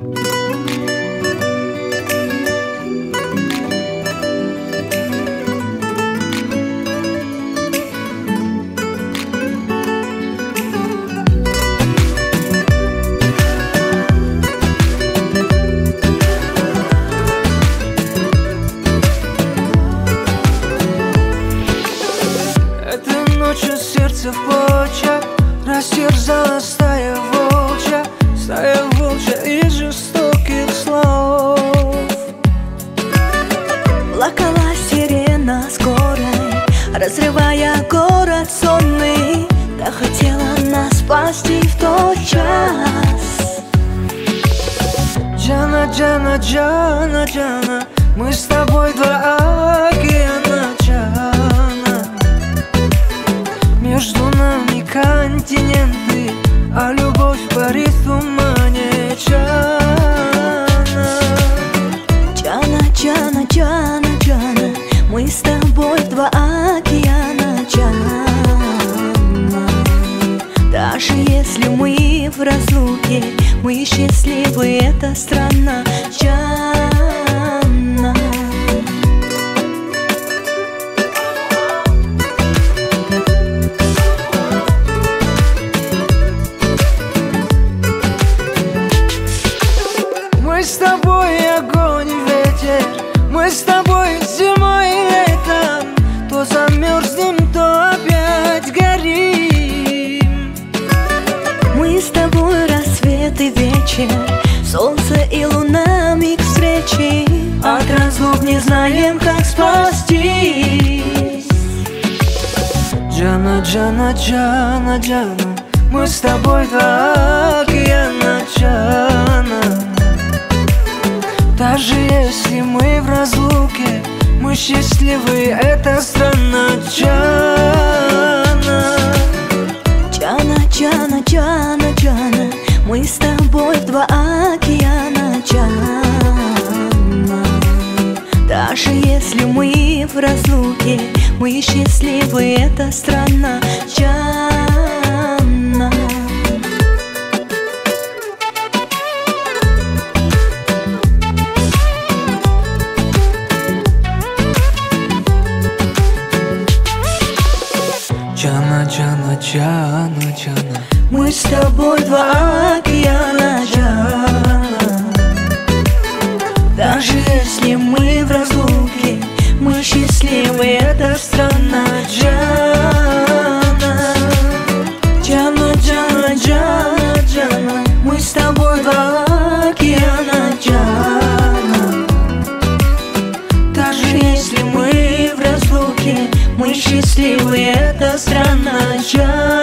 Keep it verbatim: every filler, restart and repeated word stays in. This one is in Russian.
Сердце в клочья растерзала стая волчья, стая волчья из жестоких слов. Плакала сирена скорой, разрывая город сонный. Да хотела нас спасти в тот час. Джана, Джана, Джана, Джана, мы с тобой два океана, Джана. Между нами континенты, а любовь парит в тумане, Джана. Джана, Джана, Джана, Джана, мы с тобой два океана, Джана. Даже если мы в разлуке, мы счастливы, эта страна, Джана. Мы с тобой огонь и ветер, мы с тобой зимой и летом, то замерзнем, то опять горим. Мы с тобой рассвет и вечер, солнце и луна, миг встречи. От разлук не знаем, как спастись. Джана, Джана, Джана, Джана, мы с тобой два океана, Джана. Даже если мы в разлуке, мы счастливы, эта страна, Джана. Джана, Джана, Джана, Джана, мы с тобой два океана, Джана. Даже если мы в разлуке, мы счастливы, эта страна, Джана. Джана, Джана, Джана, Джана, мы с тобой два океана, Джана. Даже если мы в разлуке, мы счастливы, эта страна, Джана. Джана, Джана, Джана, Джана, мы с тобой два океана, Джана. Даже если мы в разлуке, мы счастливы, эта страна, Джана.